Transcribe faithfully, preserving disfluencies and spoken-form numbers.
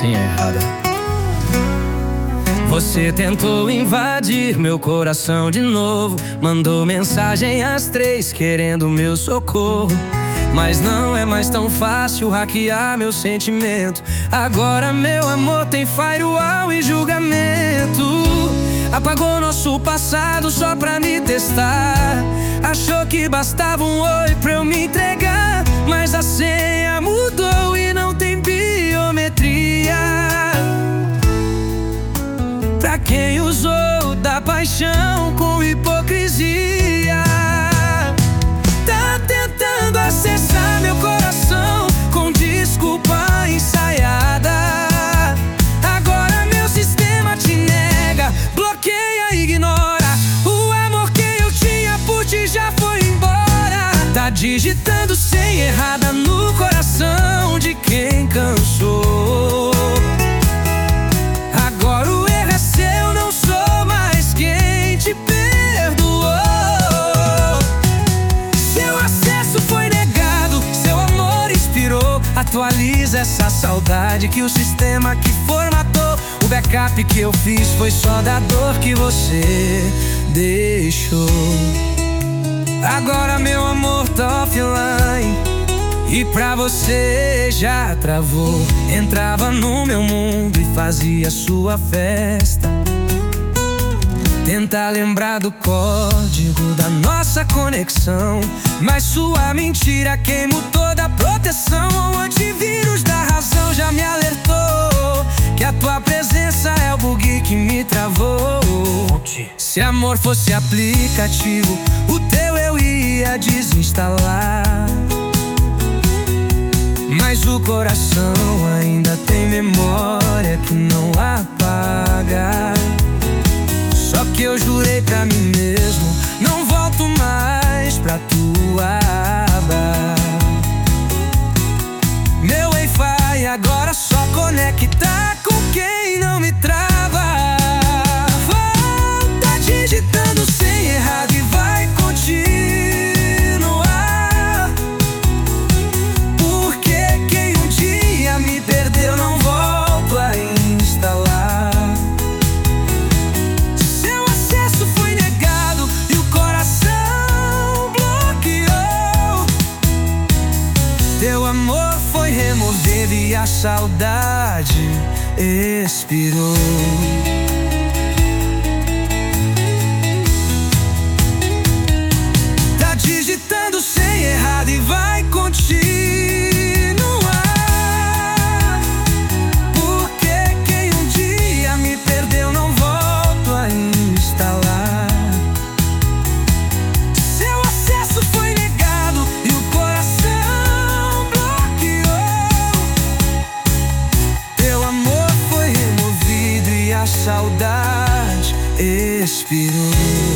senha errada. Você tentou invadir meu coração de novo, mandou mensagem às três querendo meu socorro. Mas não é mais tão fácil hackear meu sentimento. Agora meu amor tem firewall e julgamento. Apagou nosso passado só pra me testar. Achou que bastava um oi pra eu me entregar, mas a senha mudou e não tem biometria. Pra quem usou da paixão com hipocrisia, tá tentando acessar meu coração com desculpa ensaiada. Agora meu sistema te nega, bloqueia, ignora. O amor que eu tinha por ti já foi embora. Tá digitando senha errada no coração de quem cansou. Agora o erro é seu, não sou mais quem te perdoou. Seu acesso foi negado, seu amor expirou. Atualiza essa saudade que o sistema que formatou. O backup que eu fiz foi só da dor que você deixou. Agora meu amor tá offline e pra você já travou. Entrava no meu mundo e fazia sua festa. Tenta lembrar do código da nossa conexão, mas sua mentira queimou toda a proteção. O antivírus da razão já me alertou que a tua presença é o bug que me travou. Se amor fosse aplicativo, o teu eu ia desinstalar. Mas o coração ainda tem memória que não apaga. Só que eu jurei pra mim mesmo, não volto mais pra tua aba. Meu Wi-Fi agora só conecta com quem não me trava. Volta digitando senha errada e vai continuar. Porque quem um dia me perdeu não volto a instalar. Seu acesso foi negado e o coração bloqueou. Teu amor foi removido e a saudade expirou. Tá digitando senha errada e vai continuar. Porque quem um dia me perdeu não volto a instalar. Seu acesso foi negado e o coração bloqueou. Teu amor foi removido e a saudade expirou.